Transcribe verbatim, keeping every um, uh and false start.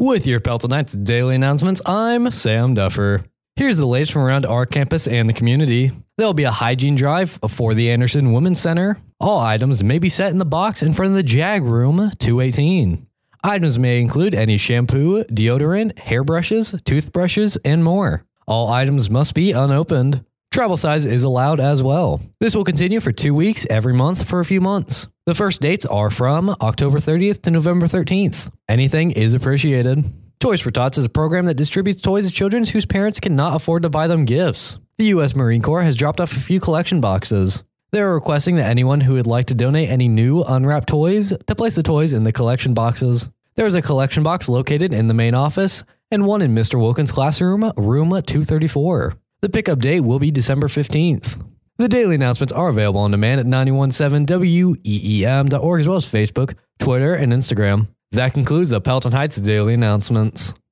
With your Pelton Knights daily announcements, I'm Sam Duffer. Here's the latest from around our campus and the community. There will be a hygiene drive for the Anderson Women's Center. All items may be set in the box in front of the Jag Room two eighteen. Items may include any shampoo, deodorant, hairbrushes, toothbrushes, and more. All items must be unopened. Travel size is allowed as well. This will continue for two weeks every month for a few months. The first dates are from October thirtieth to November thirteenth. Anything is appreciated. Toys for Tots is a program that distributes toys to children whose parents cannot afford to buy them gifts. The U S Marine Corps has dropped off a few collection boxes. They are requesting that anyone who would like to donate any new unwrapped toys to place the toys in the collection boxes. There is a collection box located in the main office and one in Mister Wilkins' classroom, room two thirty-four. The pickup date will be December fifteenth. The daily announcements are available on demand at nine one seven W E E M dot org as well as Facebook, Twitter, and Instagram. That concludes the Pelton Heights Daily Announcements.